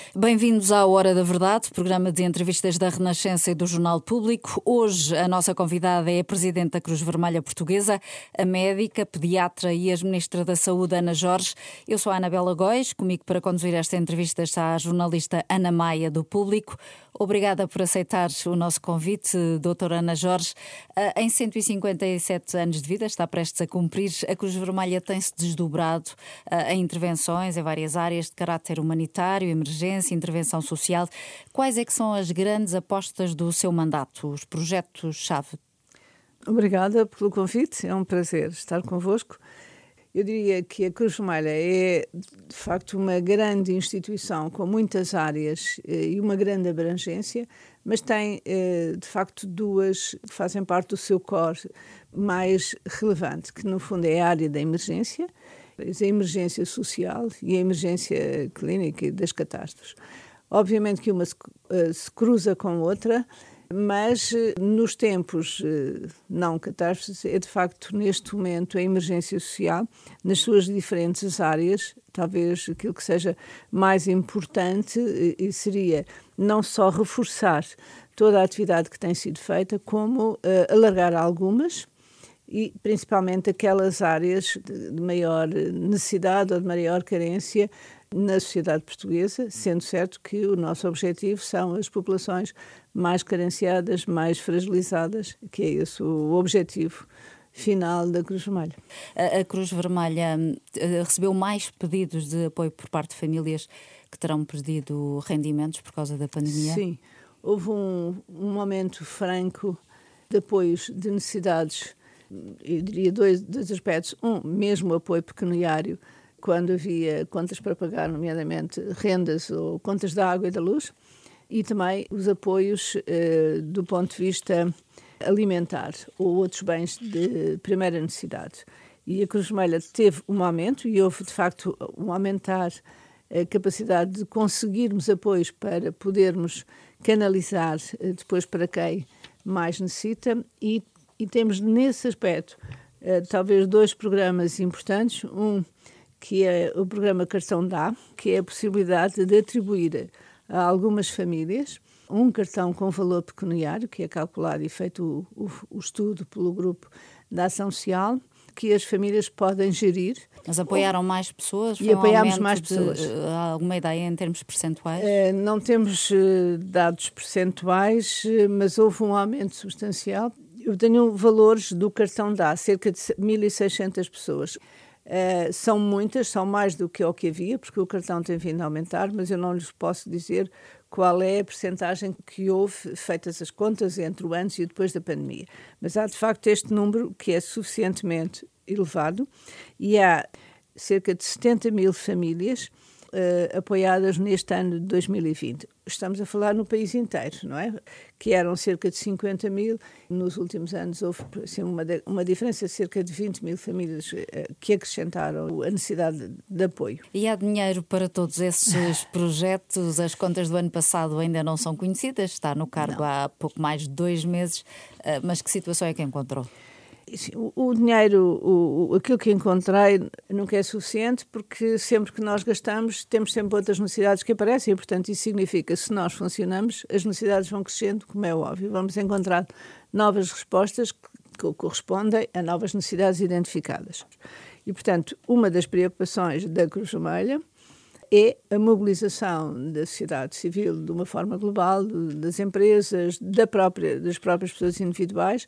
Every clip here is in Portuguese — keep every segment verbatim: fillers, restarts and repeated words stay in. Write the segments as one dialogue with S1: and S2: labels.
S1: Bem-vindos à Hora da Verdade, programa de entrevistas da Renascença e do Jornal Público. Hoje a nossa convidada é a Presidente da Cruz Vermelha Portuguesa, a médica, pediatra e ex-Ministra da Saúde, Ana Jorge. Eu sou a Anabela Góis, comigo para conduzir esta entrevista está a jornalista Ana Maia, do Público. Obrigada por aceitar o nosso convite, doutora Ana Jorge. Em cento e cinquenta e sete anos de vida, está prestes a cumprir, a Cruz Vermelha tem-se desdobrado em intervenções em várias áreas de caráter humanitário, emergência, intervenção social. Quais é que são as grandes apostas do seu mandato, os projetos-chave?
S2: Obrigada pelo convite, é um prazer estar convosco. Eu diria que a Cruz Vermelha é, de facto, uma grande instituição com muitas áreas e uma grande abrangência, mas tem, de facto, duas que fazem parte do seu core mais relevante, que no fundo é a área da emergência, a emergência social e a emergência clínica e das catástrofes. Obviamente que uma se, se cruza com outra, mas nos tempos não catástrofes é de facto neste momento a emergência social nas suas diferentes áreas, talvez aquilo que seja mais importante e seria não só reforçar toda a atividade que tem sido feita, como uh, alargar algumas e principalmente aquelas áreas de maior necessidade ou de maior carência na sociedade portuguesa, sendo certo que o nosso objetivo são as populações mais carenciadas, mais fragilizadas, que é esse o objetivo final da Cruz Vermelha.
S1: A, a Cruz Vermelha uh, recebeu mais pedidos de apoio por parte de famílias que terão perdido rendimentos por causa da pandemia?
S2: Sim, houve um, um momento franco de apoios de necessidades, eu diria dois, dois aspectos. Um, mesmo apoio pecuniário, quando havia contas para pagar, nomeadamente rendas ou contas da água e da luz, e também os apoios eh, do ponto de vista alimentar ou outros bens de primeira necessidade. E a Cruz Vermelha teve um aumento e houve, de facto, um aumentar a capacidade de conseguirmos apoios para podermos canalizar eh, depois para quem mais necessita e, e temos nesse aspecto eh, talvez dois programas importantes. Um que é o programa Cartão Dá, que é a possibilidade de atribuir a algumas famílias um cartão com valor pecuniário, que é calculado e feito o, o, o estudo pelo Grupo da Ação Social, que as famílias podem gerir.
S1: Mas apoiaram mais pessoas?
S2: E
S1: Foi um
S2: apoiámos mais
S1: de,
S2: pessoas.
S1: Uh, alguma ideia em termos percentuais?
S2: Uh, não temos uh, dados percentuais, uh, mas houve um aumento substancial. Eu tenho valores do Cartão Dá, cerca de mil e seiscentas pessoas. Uh, são muitas, são mais do que o que havia, porque o cartão tem vindo a aumentar, mas eu não lhes posso dizer qual é a percentagem que houve, feitas as contas, entre o antes e o depois da pandemia. Mas há, de facto, este número que é suficientemente elevado e há cerca de setenta mil famílias uh, apoiadas neste ano de dois mil e vinte. Estamos a falar no país inteiro, não é? Que eram cerca de cinquenta mil. Nos últimos anos houve assim, uma, uma diferença de cerca de vinte mil famílias uh, que acrescentaram a necessidade de, de apoio.
S1: E há dinheiro para todos esses projetos? As contas do ano passado ainda não são conhecidas, está no cargo não. há pouco mais de dois meses, uh, mas que situação é que encontrou?
S2: O, o dinheiro, o, aquilo que encontrei nunca é suficiente, porque sempre que nós gastamos temos sempre outras necessidades que aparecem e, portanto, isso significa que se nós funcionamos, as necessidades vão crescendo, como é óbvio. Vamos encontrar novas respostas que correspondem a novas necessidades identificadas. E, portanto, uma das preocupações da Cruz Vermelha é a mobilização da sociedade civil de uma forma global, das empresas, da própria, das próprias pessoas individuais,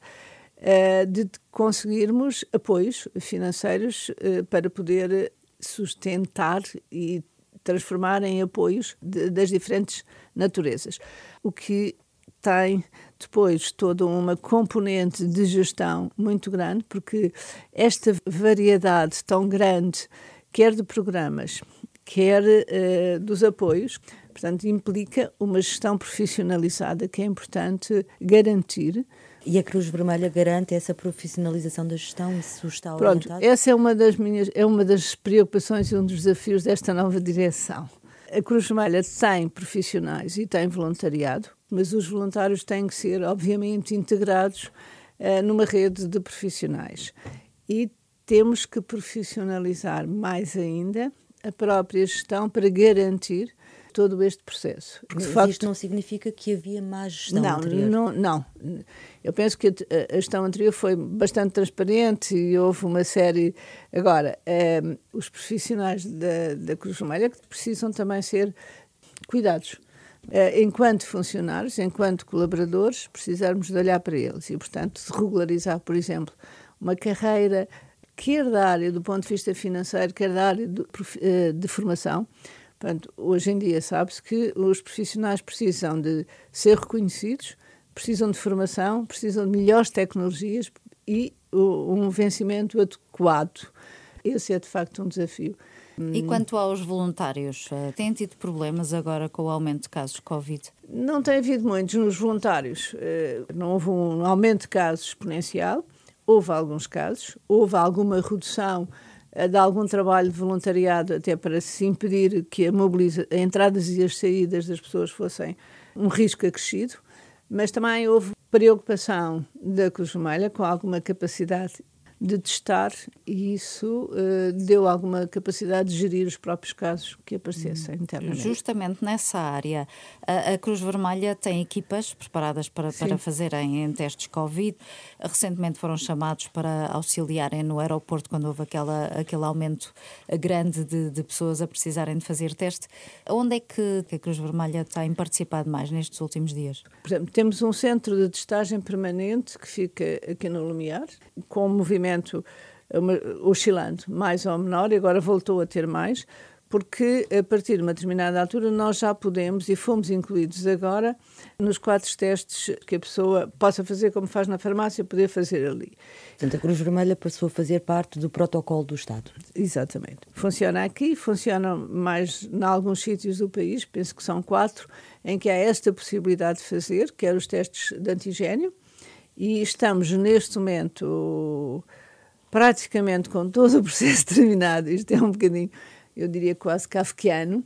S2: de conseguirmos apoios financeiros para poder sustentar e transformar em apoios de, das diferentes naturezas. O que tem depois toda uma componente de gestão muito grande, porque esta variedade tão grande, quer de programas, quer uh, dos apoios, portanto, implica uma gestão profissionalizada que é importante garantir.
S3: E a Cruz Vermelha garante essa profissionalização da gestão? Isso está
S2: Pronto,
S3: orientado?
S2: Essa é uma das minhas, é uma das preocupações e um dos desafios desta nova direção. A Cruz Vermelha tem profissionais e tem voluntariado, mas os voluntários têm que ser, obviamente, integrados uh, numa rede de profissionais. E temos que profissionalizar mais ainda a própria gestão para garantir todo este processo.
S3: Mas
S2: de facto,
S3: isto não significa que havia má gestão
S2: não,
S3: anterior?
S2: Não, não. Eu penso que a gestão anterior foi bastante transparente e houve uma série... Agora, eh, os profissionais da, da Cruz Vermelha precisam também ser cuidados. Eh, enquanto funcionários, enquanto colaboradores, precisamos de olhar para eles e, portanto, de regularizar, por exemplo, uma carreira, quer da área do ponto de vista financeiro, quer da área de, de formação. Portanto, hoje em dia sabe-se que os profissionais precisam de ser reconhecidos, precisam de formação, precisam de melhores tecnologias e um vencimento adequado. Esse é, de facto, um desafio.
S1: E quanto aos voluntários, têm tido problemas agora com o aumento de casos de Covid?
S2: Não tem havido muitos nos voluntários. Não houve um aumento de casos exponencial. Houve alguns casos. Houve alguma redução de algum trabalho de voluntariado até para se impedir que a, mobiliza- a entradas e as saídas das pessoas fossem um risco acrescido. Mas também houve preocupação da Cruz Vermelha com alguma capacidade de testar e isso uh, deu alguma capacidade de gerir os próprios casos que aparecessem internamente.
S1: Justamente nessa área, a, a Cruz Vermelha tem equipas preparadas para, para fazerem em testes Covid. Recentemente foram chamados para auxiliarem no aeroporto quando houve aquela, aquele aumento grande de, de pessoas a precisarem de fazer teste. Onde é que, que a Cruz Vermelha tem participado mais nestes últimos dias?
S2: Por exemplo, temos um centro de testagem permanente que fica aqui no Lumiar, com um movimento oscilando mais ou menor, e agora voltou a ter mais, porque a partir de uma determinada altura nós já podemos, e fomos incluídos agora, nos quatro testes que a pessoa possa fazer como faz na farmácia, poder fazer ali.
S3: Portanto, a Cruz Vermelha passou a fazer parte do protocolo do Estado.
S2: Exatamente. Funciona aqui, funciona mais em alguns sítios do país, penso que são quatro, em que há esta possibilidade de fazer, que é os testes de antigénio, e estamos neste momento praticamente com todo o processo terminado. Isto é um bocadinho, eu diria quase kafkiano,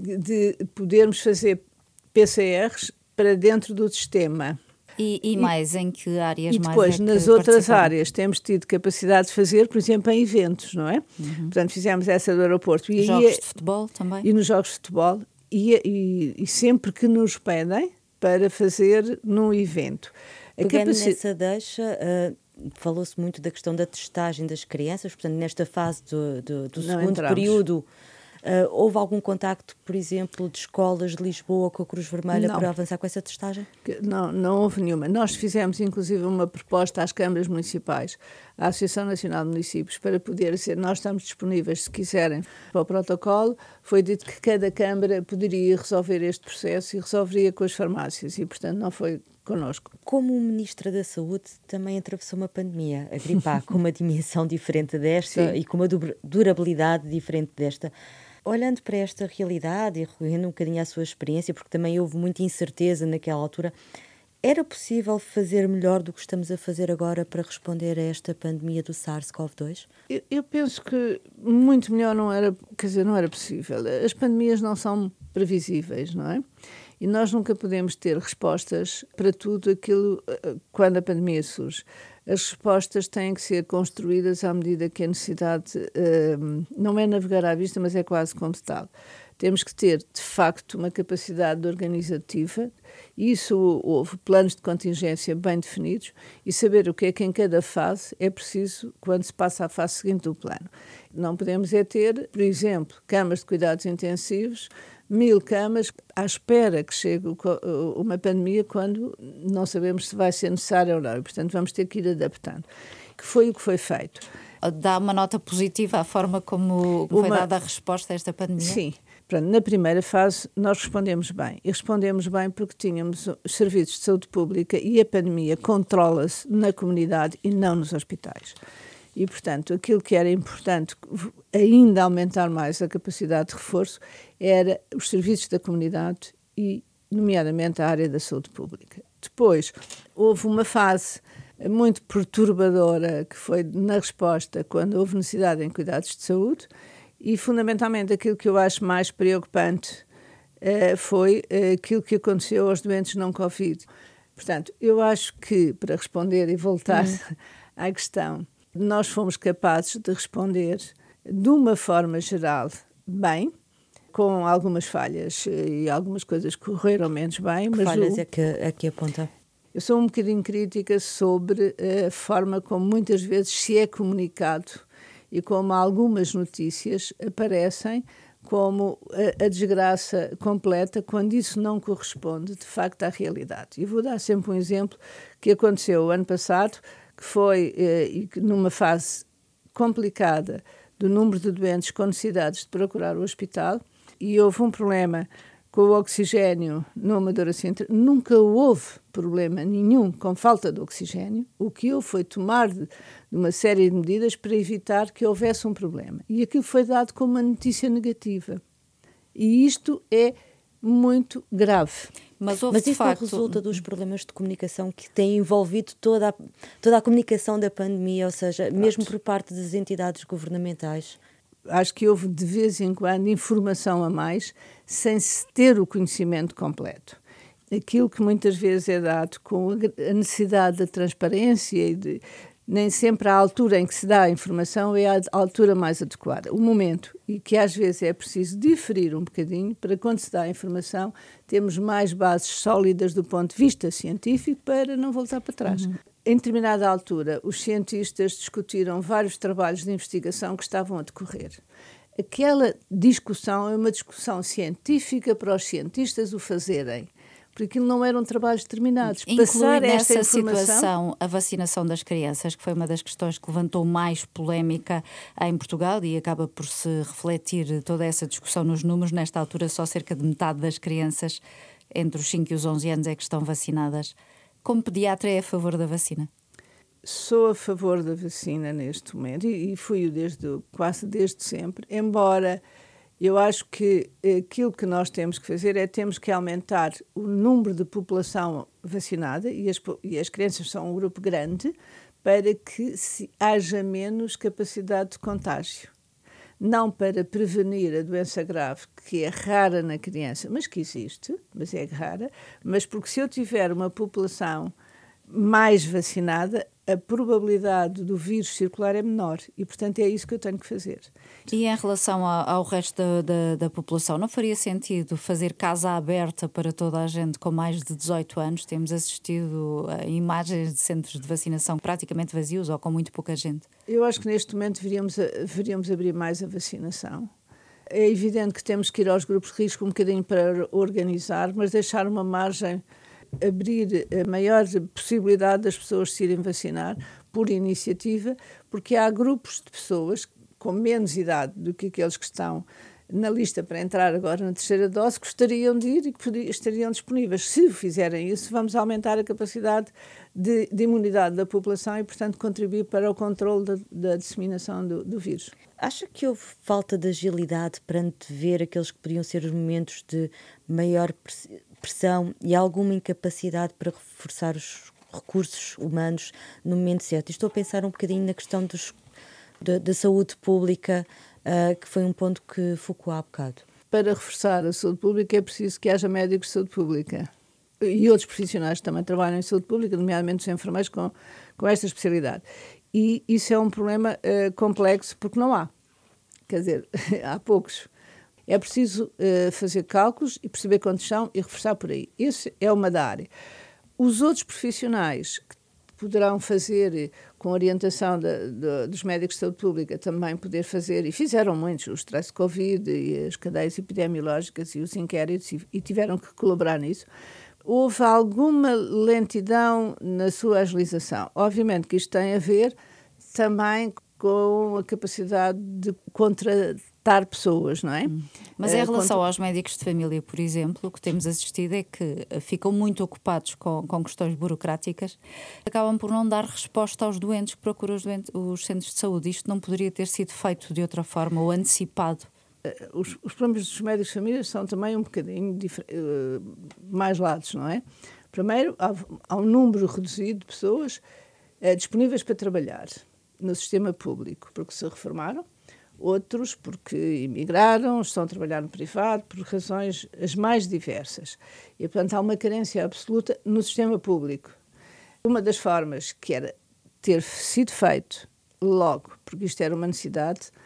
S2: de podermos fazer P C Rs para dentro do sistema.
S1: E, e mais, em que áreas
S2: e
S1: mais
S2: depois,
S1: é que
S2: nas outras
S1: participaram?
S2: áreas, temos tido capacidade de fazer, por exemplo, em eventos, não é?
S1: Uhum.
S2: Portanto, fizemos essa do aeroporto. E
S1: Jogos
S2: aí,
S1: de futebol também?
S2: E nos jogos de futebol. E, e, e sempre que nos pedem para fazer num evento. A
S3: Pegando
S2: capaci...
S3: nessa deixa, uh, falou-se muito da questão da testagem das crianças, portanto, nesta fase do, do, do segundo
S2: entramos.
S3: período, uh, houve algum contacto, por exemplo, de escolas de Lisboa com a Cruz Vermelha
S2: Não.
S3: para avançar com essa testagem?
S2: Não, não houve nenhuma. Nós fizemos, inclusive, uma proposta às câmaras municipais, à Associação Nacional de Municípios, para poder ser, nós estamos disponíveis, se quiserem, para o protocolo. Foi dito que cada câmara poderia resolver este processo e resolveria com as farmácias, e, portanto, não foi connosco.
S3: Como Ministra da Saúde, também atravessou uma pandemia, a gripe A, com uma dimensão diferente desta
S2: Sim.
S3: e com uma durabilidade diferente desta. Olhando para esta realidade e recorrendo um bocadinho à sua experiência, porque também houve muita incerteza naquela altura, era possível fazer melhor do que estamos a fazer agora para responder a esta pandemia do SARS-CoV dois?
S2: Eu, eu penso que muito melhor não era, quer dizer, não era possível. As pandemias não são previsíveis, não é? E nós nunca podemos ter respostas para tudo aquilo quando a pandemia surge. As respostas têm que ser construídas à medida que a necessidade uh, não é navegar à vista, mas é quase como tal. Temos que ter, de facto, uma capacidade organizativa, e isso houve planos de contingência bem definidos, e saber o que é que em cada fase é preciso quando se passa à fase seguinte do plano. Não podemos é ter, por exemplo, camas de cuidados intensivos, mil camas à espera que chegue uma pandemia quando não sabemos se vai ser necessário ou não. E, portanto, vamos ter que ir adaptando. Que foi o que foi feito.
S1: Dá uma nota positiva à forma como foi
S2: Uma...
S1: dada a resposta a esta pandemia?
S2: Sim. Pronto, na primeira fase nós respondemos bem. E respondemos bem porque tínhamos os serviços de saúde pública e a pandemia controla-se na comunidade e não nos hospitais. E, portanto, aquilo que era importante ainda aumentar mais a capacidade de reforço era os serviços da comunidade e, nomeadamente, a área da saúde pública. Depois, houve uma fase muito perturbadora que foi na resposta quando houve necessidade em cuidados de saúde e, fundamentalmente, aquilo que eu acho mais preocupante uh, foi uh, aquilo que aconteceu aos doentes não Covid. Portanto, eu acho que, para responder e voltar uhum. à questão, nós fomos capazes de responder de uma forma geral bem, com algumas falhas e algumas coisas que correram menos bem.
S3: Que
S2: mas
S3: falhas
S2: o...
S3: é que, é que aponta?
S2: Eu sou um bocadinho crítica sobre a forma como muitas vezes se é comunicado e como algumas notícias aparecem como a, a desgraça completa, quando isso não corresponde, de facto, à realidade. E vou dar sempre um exemplo que aconteceu o ano passado, que foi eh, numa fase complicada do número de doentes com necessidades de procurar o hospital, e houve um problema com o oxigênio no Amadora Centro. Nunca houve problema nenhum com falta de oxigênio. O que houve foi tomar de, de uma série de medidas para evitar que houvesse um problema. E aquilo foi dado como uma notícia negativa. E isto é muito grave.
S3: Mas, houve, Mas isso facto... não resulta dos problemas de comunicação que têm envolvido toda a, toda a comunicação da pandemia, ou seja, Pronto. mesmo por parte das entidades governamentais?
S2: Acho que houve, de vez em quando, informação a mais, sem se ter o conhecimento completo. Aquilo que muitas vezes é dado com a necessidade da transparência e de... Nem sempre a altura em que se dá a informação é a altura mais adequada, o momento, e que às vezes é preciso diferir um bocadinho para quando se dá a informação termos mais bases sólidas do ponto de vista científico para não voltar para trás. Uhum. Em determinada altura, os cientistas discutiram vários trabalhos de investigação que estavam a decorrer. Aquela discussão é uma discussão científica para os cientistas o fazerem, porque aquilo não eram trabalhos terminados.
S1: Inclui Passar nessa esta informação... situação a vacinação das crianças, que foi uma das questões que levantou mais polémica em Portugal e acaba por se refletir toda essa discussão nos números. Nesta altura, só cerca de metade das crianças entre os cinco e os onze anos é que estão vacinadas. Como pediatra, é a favor da vacina?
S2: Sou a favor da vacina neste momento e, e fui desde, quase desde sempre, embora... Eu acho que aquilo que nós temos que fazer é temos que aumentar o número de população vacinada, e as, e as crianças são um grupo grande, para que se haja menos capacidade de contágio. Não para prevenir a doença grave, que é rara na criança, mas que existe, mas é rara, mas porque se eu tiver uma população mais vacinada, a probabilidade do vírus circular é menor e, portanto, é isso que eu tenho que fazer.
S1: E em relação ao, ao resto da, da, da população, não faria sentido fazer casa aberta para toda a gente com mais de dezoito anos? Temos assistido a imagens de centros de vacinação praticamente vazios ou com muito pouca gente.
S2: Eu acho que neste momento deveríamos, deveríamos abrir mais a vacinação. É evidente que temos que ir aos grupos de risco um bocadinho para organizar, mas deixar uma margem, abrir a maior possibilidade das pessoas se irem vacinar por iniciativa, porque há grupos de pessoas com menos idade do que aqueles que estão na lista para entrar agora na terceira dose, gostariam de ir e que estariam disponíveis. Se fizerem isso, vamos aumentar a capacidade de, de imunidade da população e, portanto, contribuir para o controle da, da disseminação do, do vírus.
S3: Acha que houve falta de agilidade para antever aqueles que podiam ser os momentos de maior pressão e alguma incapacidade para reforçar os recursos humanos no momento certo? E estou a pensar um bocadinho na questão dos, da, da saúde pública, uh, que foi um ponto que focou há bocado.
S2: Para reforçar a saúde pública é preciso que haja médicos de saúde pública e outros profissionais que também trabalham em saúde pública, nomeadamente os enfermeiros com, com esta especialidade. E isso é um problema uh, complexo porque não há. Quer dizer, há poucos. É preciso uh, fazer cálculos e perceber quantos são e reforçar por aí. Essa é uma da área. Os outros profissionais que poderão fazer, com orientação de, de, dos médicos de saúde pública, também poder fazer, e fizeram muitos, o stress Covid e as cadeias epidemiológicas e os inquéritos, e, e tiveram que colaborar nisso. Houve alguma lentidão na sua agilização. Obviamente que isto tem a ver também com a capacidade de contratar pessoas, não é?
S1: Mas em relação aos médicos de família, por exemplo, o que temos assistido é que ficam muito ocupados com, com questões burocráticas, acabam por não dar resposta aos doentes que procuram os, doentes, os centros de saúde. Isto não poderia ter sido feito de outra forma ou antecipado?
S2: Os, os problemas dos médicos de família são também um bocadinho uh, mais lados, não é? Primeiro, há, há um número reduzido de pessoas uh, disponíveis para trabalhar no sistema público, porque se reformaram, outros porque emigraram, estão a trabalhar no privado, por razões as mais diversas. E, portanto, há uma carência absoluta no sistema público. Uma das formas que era ter sido feito logo, porque isto era uma necessidade,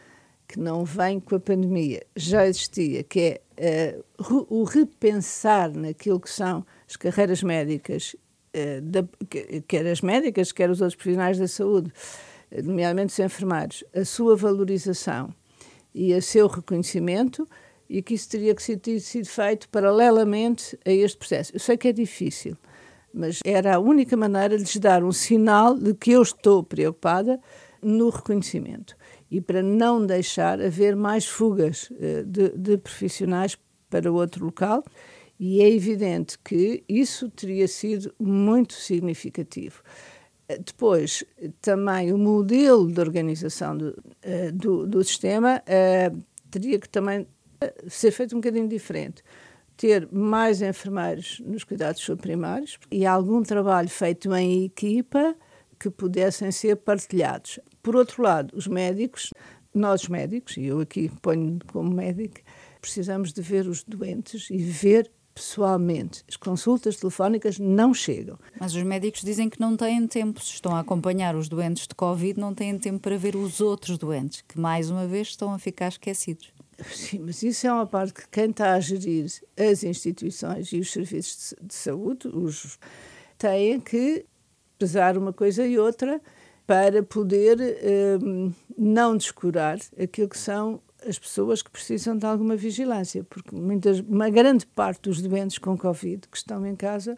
S2: que não vem com a pandemia, já existia, que é uh, o repensar naquilo que são as carreiras médicas, uh, da, quer as médicas, quer os outros profissionais da saúde, nomeadamente os enfermeiros, a sua valorização e o seu reconhecimento, e que isso teria que ter sido feito paralelamente a este processo. Eu sei que é difícil, mas era a única maneira de lhes dar um sinal de que eu estou preocupada no reconhecimento e para não deixar haver mais fugas uh, de, de profissionais para outro local, e é evidente que isso teria sido muito significativo. Uh, depois, também o modelo de organização do, uh, do, do sistema uh, teria que também uh, ser feito um bocadinho diferente. Ter mais enfermeiros nos cuidados subprimários e algum trabalho feito em equipa que pudessem ser partilhados. Por outro lado, os médicos, nós médicos, e eu aqui ponho como médica, precisamos de ver os doentes e ver pessoalmente. As consultas telefónicas não chegam.
S1: Mas os médicos dizem que não têm tempo. Se estão a acompanhar os doentes de Covid, não têm tempo para ver os outros doentes, que mais uma vez estão a ficar esquecidos.
S2: Sim, mas isso é uma parte que quem está a gerir as instituições e os serviços de, de saúde os, têm que pesar uma coisa e outra para poder um, não descurar aquilo que são as pessoas que precisam de alguma vigilância, porque muitas, uma grande parte dos doentes com Covid que estão em casa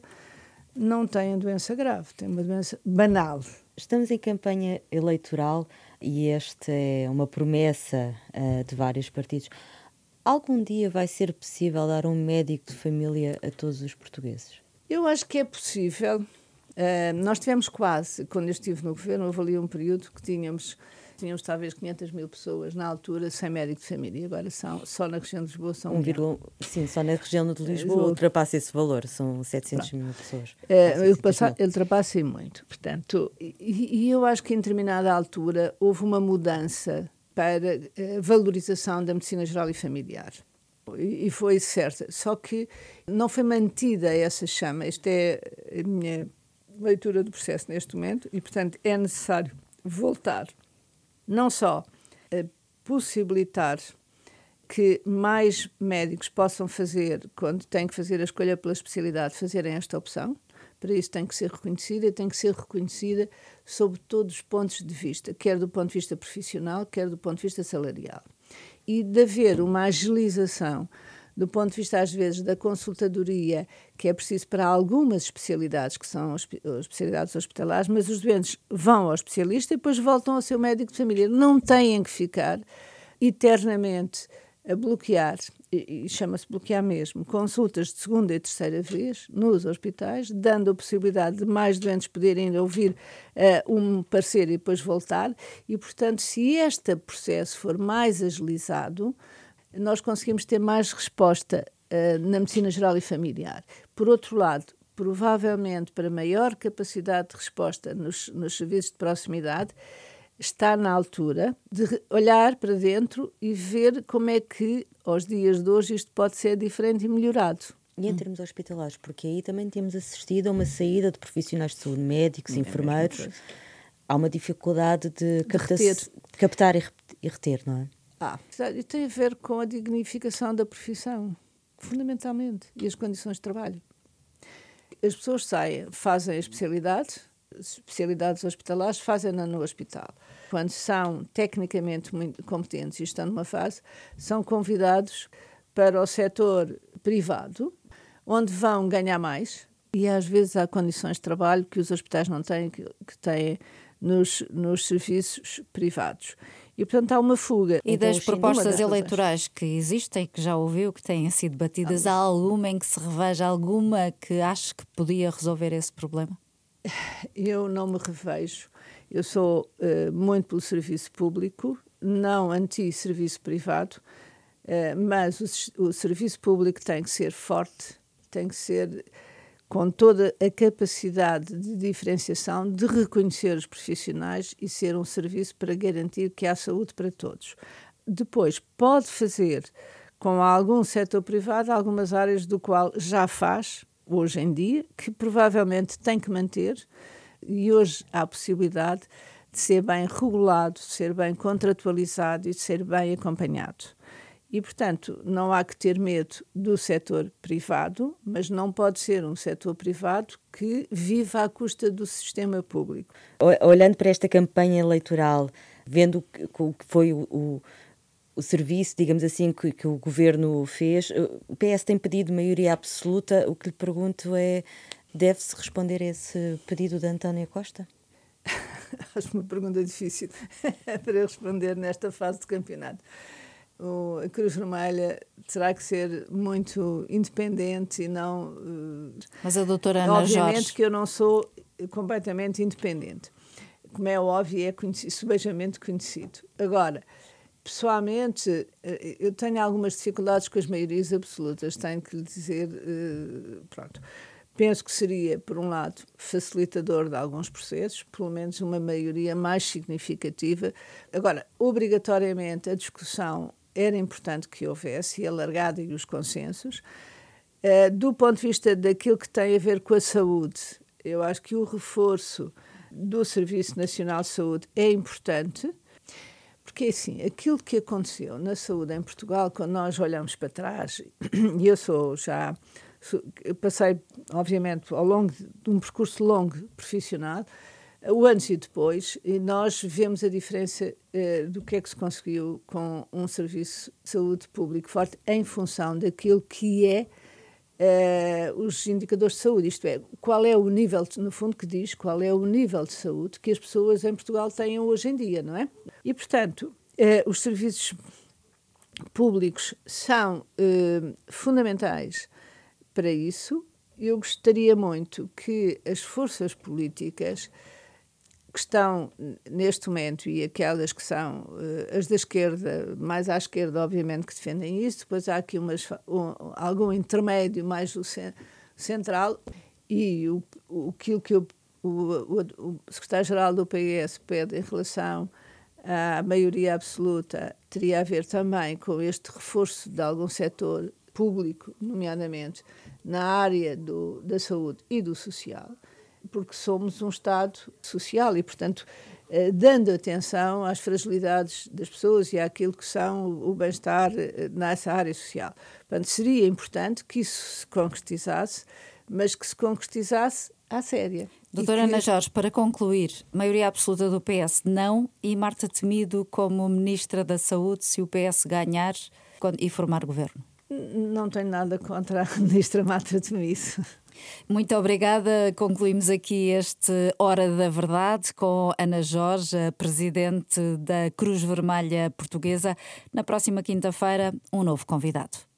S2: não têm doença grave, têm uma doença banal.
S3: Estamos em campanha eleitoral e esta é uma promessa uh, de vários partidos. Algum dia vai ser possível dar um médico de família a todos os portugueses?
S2: Eu acho que é possível. Uh, nós tivemos quase, quando eu estive no governo, houve ali um período que tínhamos, tínhamos talvez quinhentas mil pessoas na altura sem médico de família. Agora são, só na região de Lisboa são...
S3: Um vírgula, sim, só na região de Lisboa ultrapassa esse valor, são setecentas mil pessoas.
S2: Uh, ele, passa, ele ultrapassa muito, portanto, e, e eu acho que em determinada altura houve uma mudança para a valorização da medicina geral e familiar. E, e foi certa, só que não foi mantida essa chama. Esta é a minha leitura do processo neste momento e, portanto, é necessário voltar, não só a possibilitar que mais médicos possam fazer, quando têm que fazer a escolha pela especialidade, fazerem esta opção. Para isso tem que ser reconhecida e tem que ser reconhecida sob todos os pontos de vista, quer do ponto de vista profissional, quer do ponto de vista salarial. E de haver uma agilização do ponto de vista, às vezes, da consultadoria, que é preciso para algumas especialidades, que são as especialidades hospitalares, mas os doentes vão ao especialista e depois voltam ao seu médico de família. Não têm que ficar eternamente a bloquear, e, e chama-se bloquear mesmo, consultas de segunda e terceira vez nos hospitais, dando a possibilidade de mais doentes poderem ouvir uh, um parecer e depois voltar. E, portanto, se este processo for mais agilizado, nós conseguimos ter mais resposta uh, na medicina geral e familiar. Por outro lado, provavelmente para maior capacidade de resposta nos, nos serviços de proximidade, está na altura de olhar para dentro e ver como é que, aos dias de hoje, isto pode ser diferente e melhorado.
S3: E em termos hospitalares, porque aí também temos assistido a uma saída de profissionais de saúde, médicos, enfermeiros. Há uma dificuldade de, capta- de, de captar e reter, não é?
S2: Ah, e tem a ver com a dignificação da profissão, fundamentalmente, e as condições de trabalho. As pessoas saem, fazem a especialidade, especialidades hospitalares, fazem-na no hospital. Quando são tecnicamente muito competentes e estão numa fase, são convidados para o setor privado, onde vão ganhar mais, e às vezes há condições de trabalho que os hospitais não têm, que, que têm nos, nos serviços privados. E, portanto, há uma fuga.
S1: E
S2: então,
S1: das
S2: sim,
S1: propostas
S2: das
S1: eleitorais que existem, que já ouviu, que têm sido batidas, há alguma em que se reveja, alguma que ache que podia resolver esse problema?
S2: Eu não me revejo. Eu sou uh, muito pelo serviço público, não anti-serviço privado, uh, mas o, o serviço público tem que ser forte, tem que ser com toda a capacidade de diferenciação, de reconhecer os profissionais e ser um serviço para garantir que há saúde para todos. Depois, pode fazer com algum setor privado algumas áreas do qual já faz, hoje em dia, que provavelmente tem que manter, e hoje há a possibilidade de ser bem regulado, de ser bem contratualizado e de ser bem acompanhado. E, portanto, não há que ter medo do setor privado, mas não pode ser um setor privado que viva à custa do sistema público.
S3: Olhando para esta campanha eleitoral, vendo o que foi o, o, o serviço, digamos assim, que, que o governo fez, o P S tem pedido maioria absoluta. O que lhe pergunto é, deve-se responder a esse pedido de António Costa?
S2: Acho uma pergunta difícil para responder nesta fase do campeonato. O, a Cruz Vermelha terá que ser muito independente e não...
S1: Mas a doutora Ana
S2: obviamente
S1: Jorge...
S2: que eu não sou completamente independente. Como é óbvio, é conhecido, subejamente conhecido. Agora, pessoalmente, eu tenho algumas dificuldades com as maiorias absolutas, tenho que lhe dizer, pronto... Penso que seria, por um lado, facilitador de alguns processos, pelo menos uma maioria mais significativa. Agora, obrigatoriamente, a discussão era importante que houvesse, e alargada, e os consensos. Uh, do ponto de vista daquilo que tem a ver com a saúde, eu acho que o reforço do Serviço Nacional de Saúde é importante, porque, assim, aquilo que aconteceu na saúde em Portugal, quando nós olhamos para trás, e eu sou já... Eu passei, obviamente, ao longo de um percurso longo profissional, o antes e depois, e nós vemos a diferença eh, do que é que se conseguiu com um serviço de saúde público forte em função daquilo que é eh, os indicadores de saúde, isto é, qual é o nível, no fundo, que diz qual é o nível de saúde que as pessoas em Portugal têm hoje em dia, não é? E, portanto, eh, os serviços públicos são eh, fundamentais para isso. Eu gostaria muito que as forças políticas que estão neste momento e aquelas que são uh, as da esquerda, mais à esquerda, obviamente, que defendem isso, depois há aqui umas, um, algum intermédio mais do cen- central, e o, o, aquilo que eu, o, o, o secretário-geral do P S pede em relação à maioria absoluta teria a ver também com este reforço de algum setor público, nomeadamente na área do, da saúde e do social, porque somos um Estado social e, portanto, eh, dando atenção às fragilidades das pessoas e àquilo que são o bem-estar eh, nessa área social. Portanto, seria importante que isso se concretizasse, mas que se concretizasse à séria.
S1: Doutora
S2: que...
S1: Ana Jorge, para concluir, maioria absoluta do P S não, e Marta Temido como Ministra da Saúde se o P S ganhar e formar governo.
S2: Não tenho nada contra a Ministra Marta Temido.
S1: Muito obrigada. Concluímos aqui este Hora da Verdade com Ana Jorge, a Presidente da Cruz Vermelha Portuguesa. Na próxima quinta-feira, um novo convidado.